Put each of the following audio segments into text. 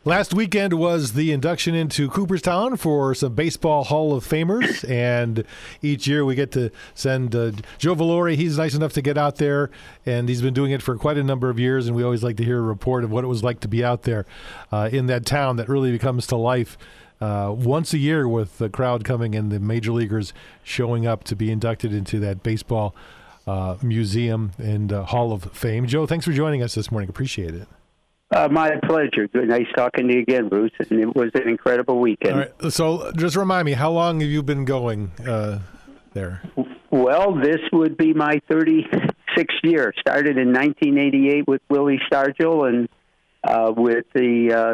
Last weekend was the induction into Cooperstown for some Baseball Hall of Famers, and each year we get to send Joe Valori. He's nice enough to get out there, and he's been doing it for quite a number of years, and we always like to hear a report of what it was like to be out there in that town that really comes to life once a year with the crowd coming and the major leaguers showing up to be inducted into that baseball museum and Hall of Fame. Joe, thanks for joining us this morning. Appreciate it. My pleasure. Good. Nice talking to you again, Bruce. And it was an incredible weekend. All right. So just remind me, how long have you been going there? Well, this would be my 36th year. Started in 1988 with Willie Stargell, and with the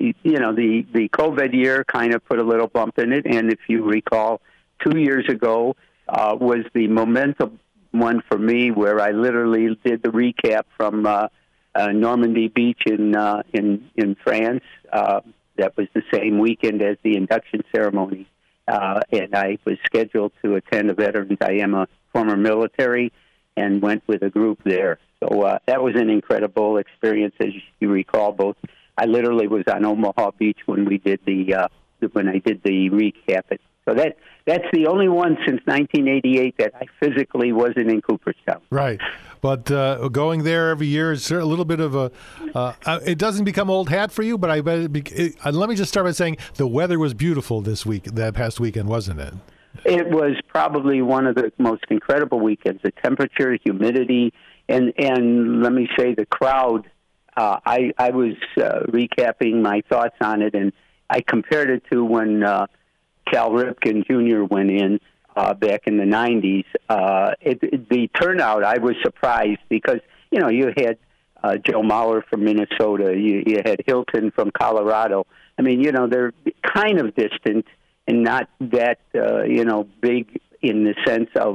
COVID year kind of put a little bump in it. And if you recall, 2 years ago was the momentum one for me, where I literally did the recap from Normandy Beach in France. That was the same weekend as the induction ceremony, and I was scheduled to attend a veterans. I am a former military, and went with a group there. So that was an incredible experience, as you recall. I literally was on Omaha Beach when we did when I did the recap. So that's the only one since 1988 that I physically wasn't in Cooperstown. Right. But going there every year is a little bit of a it doesn't become old hat for you, but I bet let me just start by saying the weather was beautiful that past weekend, wasn't it? It was probably one of the most incredible weekends. The temperature, humidity, and let me say the crowd. I was recapping my thoughts on it, and I compared it to when Cal Ripken Jr. went in back in the 90s. The turnout, I was surprised because, you had Joe Mauer from Minnesota. You had Hilton from Colorado. I mean, they're kind of distant and not that, big in the sense of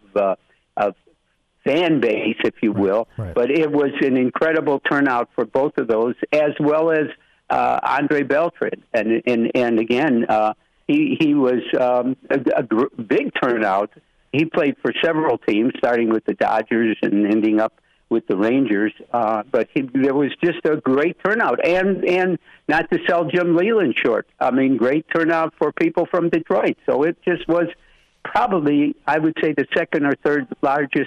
fan base, if you will. Right. But it was an incredible turnout for both of those, as well as Andre Beltran. And again, he was a big turnout. He played for several teams, starting with the Dodgers and ending up with the Rangers. But there was just a great turnout. And not to sell Jim Leyland short, I mean, great turnout for people from Detroit. So it just was probably, I would say, the second or third largest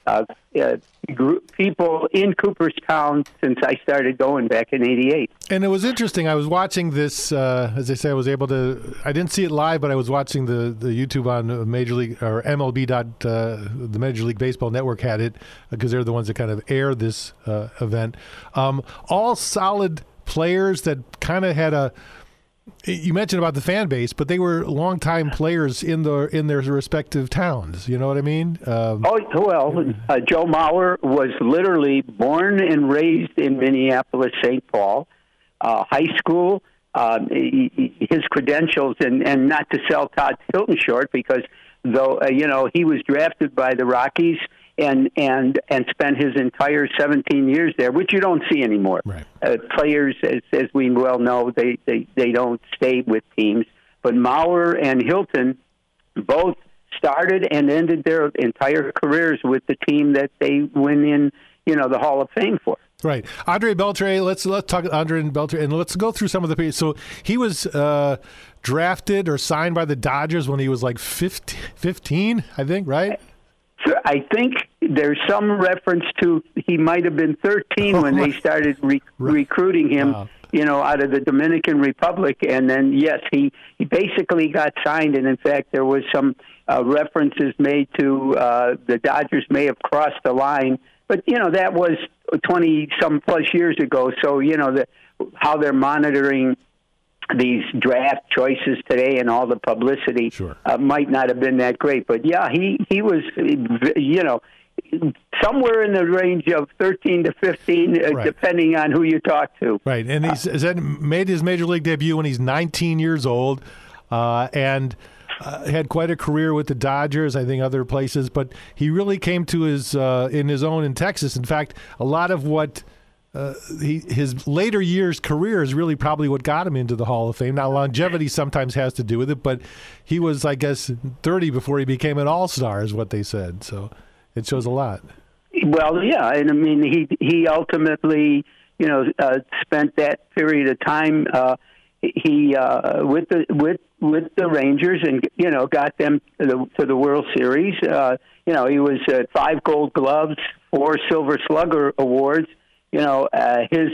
people in Cooperstown since I started going back in '88. And it was interesting. I was watching this, as I say, I didn't see it live, but I was watching the YouTube on Major League or MLB. The Major League Baseball Network had it because they're the ones that kind of air this event. All solid players that kind of had you mentioned about the fan base, but they were longtime players in their respective towns. You know what I mean? Joe Mauer was literally born and raised in Minneapolis, St. Paul. High school, his credentials, and not to sell Todd Hilton short, because though he was drafted by the Rockies and spent his entire 17 years there, which you don't see anymore. Right. Players, as we well know, they don't stay with teams. But Mauer and Hilton both started and ended their entire careers with the team that they went in, the Hall of Fame for. Right. Andre Beltre, let's talk Andre Beltre, and let's go through some of the people. So he was drafted or signed by the Dodgers when he was like 15, I think, right? I think there's some reference to he might have been 13 when they started recruiting him, out of the Dominican Republic. And then, yes, he basically got signed. And, in fact, there was some references made to the Dodgers may have crossed the line. But, that was 20-some plus years ago. So, how they're monitoring these draft choices today and all the publicity might not have been that great. But, yeah, he was, somewhere in the range of 13 to 15, depending on who you talk to. Right, and he's made his Major League debut when he's 19 years old and had quite a career with the Dodgers, I think other places. But he really came to his in his own in Texas. In fact, a lot of what his later years career is really probably what got him into the Hall of Fame. Now, longevity sometimes has to do with it, but he was, I guess, 30 before he became an all-star is what they said. So it shows a lot. Well, yeah, and I mean, he ultimately spent that period of time. He with the Rangers, and got them to the World Series. He was 5 Gold Gloves, 4 Silver Slugger awards. His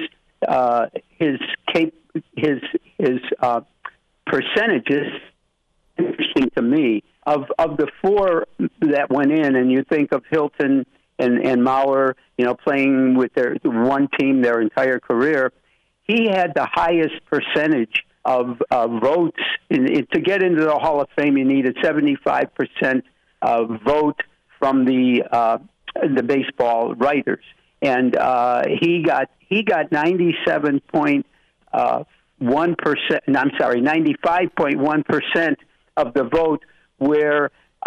percentages, interesting to me, of the 4 that went in, and you think of Hilton and Mauer, playing with their one team their entire career. He had the highest percentage of votes. To get into the Hall of Fame, you needed 75% vote from the baseball writers, and he got 97.1%. I'm sorry, 95.1% of the vote, where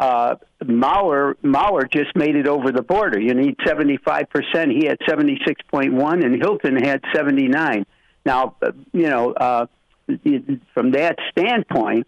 Mauer just made it over the border. You need 75%. He had 76.1, and Hilton had 79. Now, from that standpoint,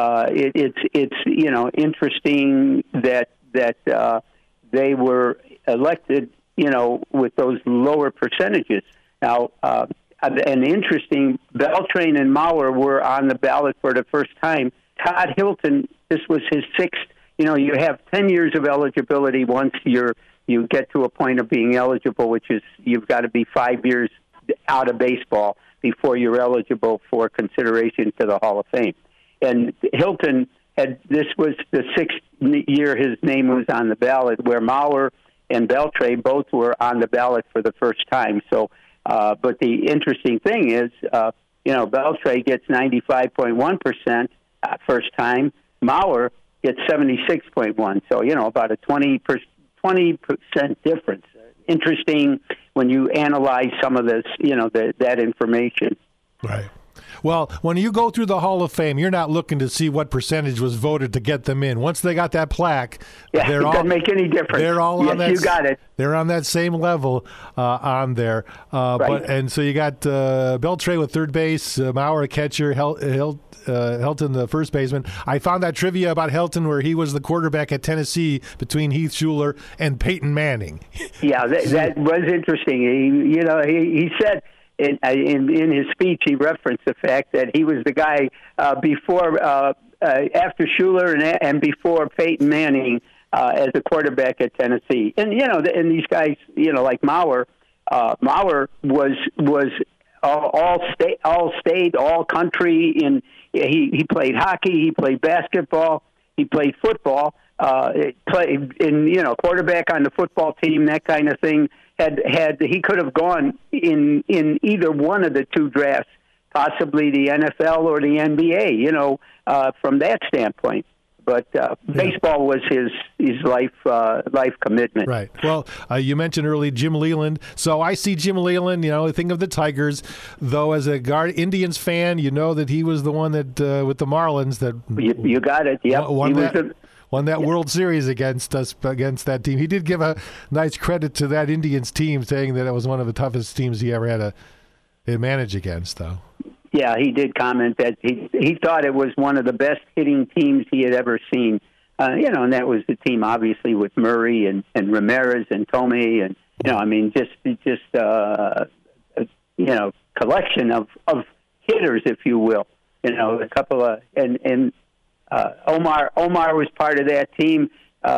it's interesting that they were elected, with those lower percentages. Now, and interesting, Beltran and Mauer were on the ballot for the first time. Todd Hilton, this was his 6th. You have 10 years of eligibility once you get to a point of being eligible, which is you've got to be 5 years out of baseball before you're eligible for consideration to the Hall of Fame. And Hilton this was the 6th year his name was on the ballot, where Mauer and Beltran both were on the ballot for the first time. So, but the interesting thing is, Beltran gets 95.1% first time. Mauer gets 76.1. So, about a 20% difference. Interesting when you analyze some of this, that information. Right. Well, when you go through the Hall of Fame, you're not looking to see what percentage was voted to get them in. Once they got that plaque, it doesn't make any difference. They're all on that. You got it. They're on that same level on there. Right. And so you got Beltran with third base, Mauer a catcher, Helton the first baseman. I found that trivia about Helton where he was the quarterback at Tennessee between Heath Shuler and Peyton Manning. Yeah, that was interesting. He said. In his speech, he referenced the fact that he was the guy before, after Shuler and before Peyton Manning as a quarterback at Tennessee. And and these guys, like Mauer was all state, all country. He played hockey, he played basketball, he played football. Played in quarterback on the football team, that kind of thing. He could have gone in either one of the 2 drafts, possibly the NFL or the NBA, from that standpoint. But baseball was his life commitment. Right. Well, you mentioned early Jim Leyland. So I see Jim Leyland, think of the Tigers. Though as a Indians fan, that he was the one that, with the Marlins, that... You got it, yep. Won that World Series against that team. He did give a nice credit to that Indians team, saying that it was one of the toughest teams he ever had to manage against, though. Yeah, he did comment that he thought it was one of the best hitting teams he had ever seen. And that was the team, obviously, with Murray and Ramirez and Tomei, and just collection of hitters, if you will. A couple of and Omar was part of that team,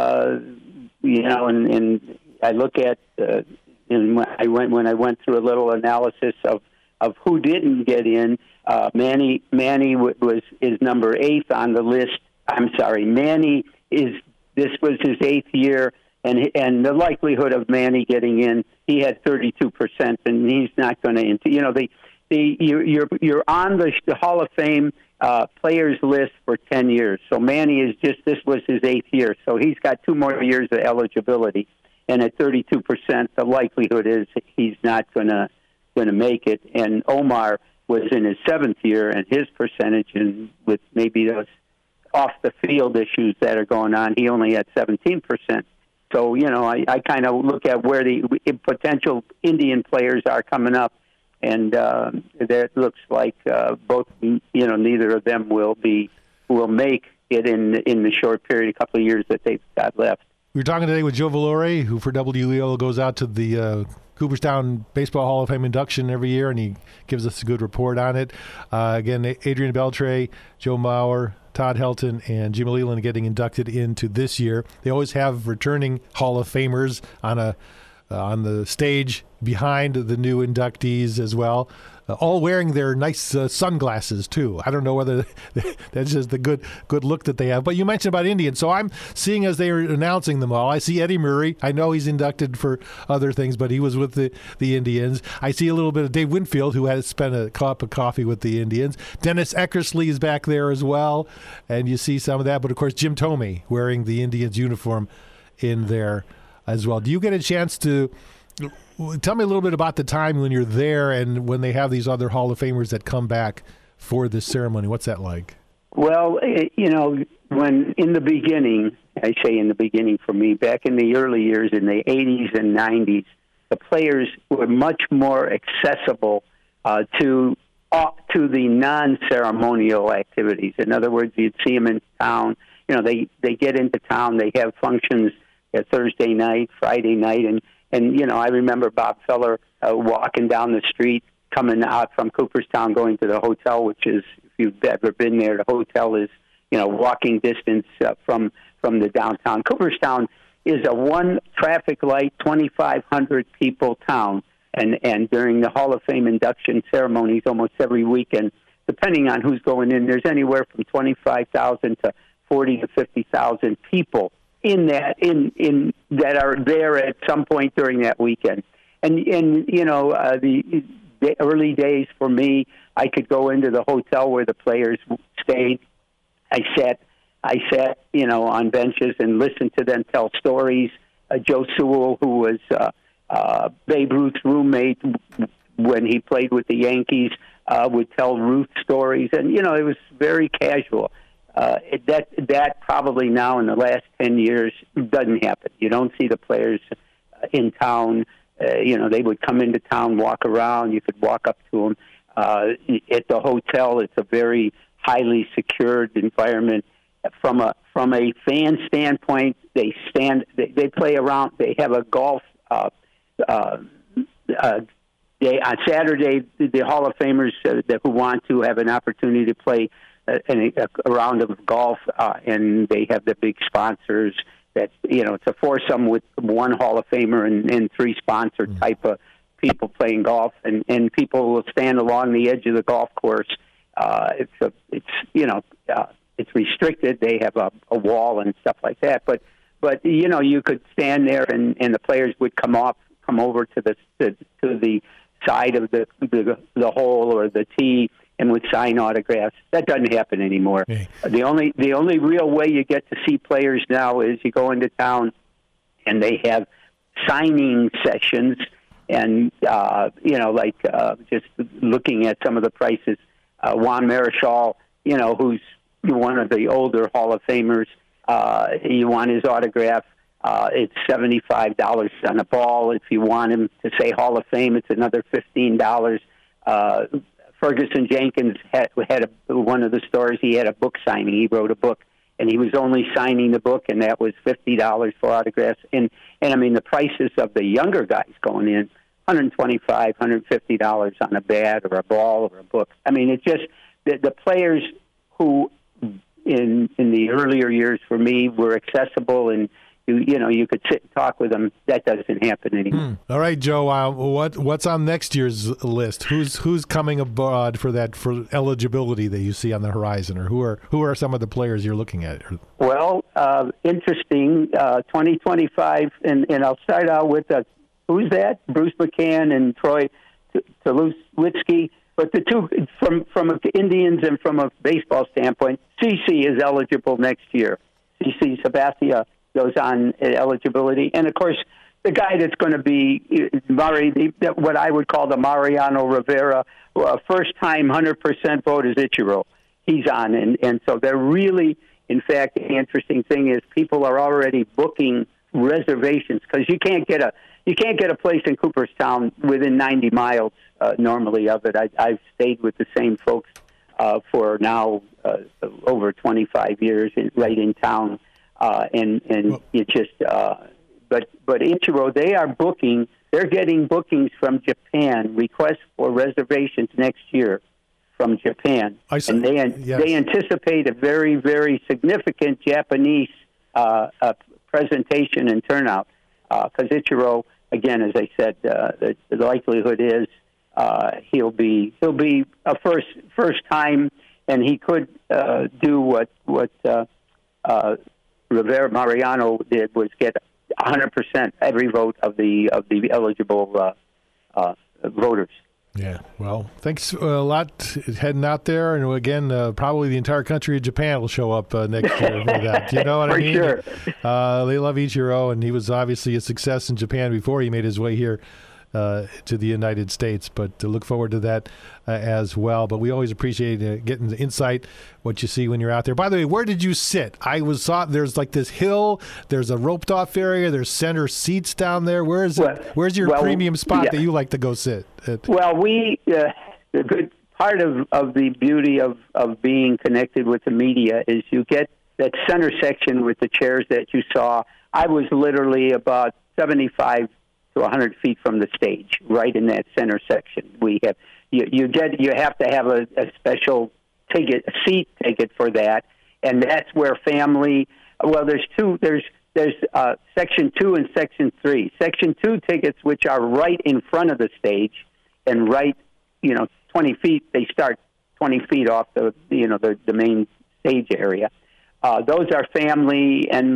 and I look at when I went through a little analysis of who didn't get in. Manny is number 8 on the list. I'm sorry, this was his 8th year, and the likelihood of Manny getting in, he had 32%, and he's not going to. You're on the Hall of Fame players list for 10 years. So Manny this was his 8th year. So he's got 2 more years of eligibility. And at 32%, the likelihood is he's not going to make it. And Omar was in his 7th year, and his percentage, and with maybe those off the field issues that are going on, he only had 17%. So, I kind of look at where the potential Indian players are coming up. And it looks like both, neither of them will make it in the short period, a couple of years that they've got left. We're talking today with Joe Valori, who for WEO goes out to the Cooperstown Baseball Hall of Fame induction every year, and he gives us a good report on it. Again, Adrian Beltre, Joe Mauer, Todd Helton, and Jim Leland getting inducted into this year. They always have returning Hall of Famers on the stage behind the new inductees as well, all wearing their nice sunglasses too. I don't know whether that's just the good look that they have. But you mentioned about Indians, so I'm seeing as they are announcing them all. I see Eddie Murray. I know he's inducted for other things, but he was with the Indians. I see a little bit of Dave Winfield, who has spent a cup of coffee with the Indians. Dennis Eckersley is back there as well, and you see some of that. But of course, Jim Thome wearing the Indians uniform in there as well. Do you get a chance to tell me a little bit about the time when you're there and when they have these other Hall of Famers that come back for this ceremony? What's that like? Well, when in the beginning, I say in the beginning for me, back in the early years in the 80s and 90s, the players were much more accessible to the non-ceremonial activities. In other words, you'd see them in town. They get into town, they have functions Thursday night, Friday night, and I remember Bob Feller walking down the street, coming out from Cooperstown, going to the hotel, which is, if you've ever been there, the hotel is, walking distance from the downtown. Cooperstown is a one traffic light, 2,500 people town, and during the Hall of Fame induction ceremonies almost every weekend, depending on who's going in, there's anywhere from 25,000 to 40 to 50,000 people in that are there at some point during that weekend. And the early days for me, I could go into the hotel where the players stayed. I sat on benches and listened to them tell stories. Joe Sewell, who was Babe Ruth's roommate when he played with the Yankees, would tell Ruth stories, and it was very casual. That probably now in the last 10 years doesn't happen. You don't see the players in town. They would come into town, walk around. You could walk up to them. At the hotel, it's a very highly secured environment. From a fan standpoint, they play around. They have a golf day on Saturday. The Hall of Famers who want to have an opportunity to play a round of golf, and they have the big sponsors that, it's a foursome with one Hall of Famer and three sponsor type of people playing golf, and people will stand along the edge of the golf course. It's restricted. They have a wall and stuff like that, but you could stand there and the players would come over to the side of the hole or the tee and would sign autographs. That doesn't happen anymore. Hey. The only real way you get to see players now is you go into town and they have signing sessions, and just looking at some of the prices. Juan Marichal, who's one of the older Hall of Famers, you want his autograph. It's $75 on a ball. If you want him to say Hall of Fame, it's another $15. Ferguson Jenkins had one of the stories. He had a book signing. He wrote a book, and he was only signing the book, and that was $50 for autographs. And I mean, the prices of the younger guys going in, $125, $150 on a bat or a ball or a book. I mean, it's just the players who in the earlier years for me were accessible, and you could sit and talk with them. That doesn't happen anymore. All right, Joe. What's on next year's list? Who's coming abroad for eligibility that you see on the horizon, or who are some of the players you're looking at? Well, interesting. 2025, and I'll start out with who's that? Bruce McCann and Troy Tulowitzki. But the two, from the Indians and from a baseball standpoint, CC is eligible next year. CC Sabathia goes on eligibility. And, of course, the guy that's going to be what I would call the Mariano Rivera, first-time 100% vote is Ichiro. He's on. And so they're really, in fact, the interesting thing is people are already booking reservations because you can't get a place in Cooperstown within 90 miles normally of it. I've stayed with the same folks for now over 25 years right in town. And it just, but Ichiro, they are booking they're getting bookings from Japan, requests for reservations next year from Japan. And they anticipate a very, very significant Japanese presentation and turnout. Because Ichiro, again, as I said, the likelihood is he'll be a first time, and he could do what Rivera Mariano did, was get 100% every vote of the eligible voters. Yeah, well, thanks a lot heading out there. And again, probably the entire country of Japan will show up next year for that. You know what I mean? For sure. They love Ichiro, and he was obviously a success in Japan before he made his way here to the United States. But to look forward to that as well. But we always appreciate getting the insight, what you see when you're out there. By the way, where did you sit? There's like this hill, there's a roped off area, there's center seats down there. Where's your premium spot that you like to go sit at? Well, the good part of the beauty of being connected with the media is you get that center section with the chairs that you saw. I was literally about 75 to 100 feet from the stage, right in that center section. We have you have to have a special seat ticket for that, and that's where family. Well, there's section 2 and section 3. Section 2 tickets, which are right in front of the stage, and right, 20 feet. They start 20 feet off the main stage area. Those are family and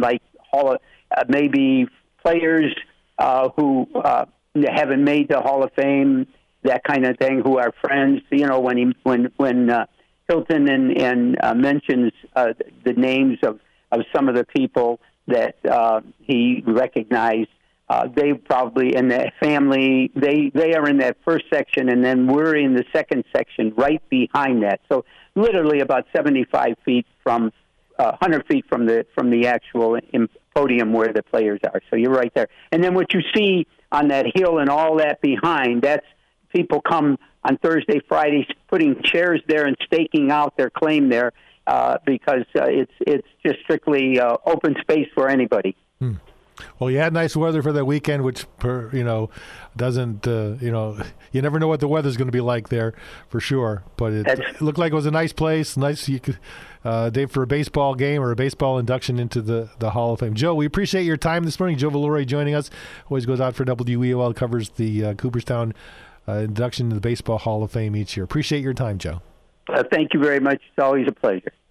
maybe players who haven't made the Hall of Fame, that kind of thing, who are friends. When Hilton and mentions the names of some of the people that he recognized, they probably in that family, they are in that first section, and then we're in the second section right behind that. So literally about 75 feet from 100 feet from the actual podium where the players are. So you're right there. And then what you see on that hill and all that behind, that's people come on Thursday, Fridays, putting chairs there and staking out their claim there because it's just strictly open space for anybody. Well, you had nice weather for that weekend, which doesn't you never know what the weather's going to be like there for sure. But it looked like it was a nice place, nice day for a baseball game or a baseball induction into the Hall of Fame. Joe, we appreciate your time this morning. Joe Valori joining us, always goes out for WEOL, covers the Cooperstown induction to the Baseball Hall of Fame each year. Appreciate your time, Joe. Thank you very much. It's always a pleasure.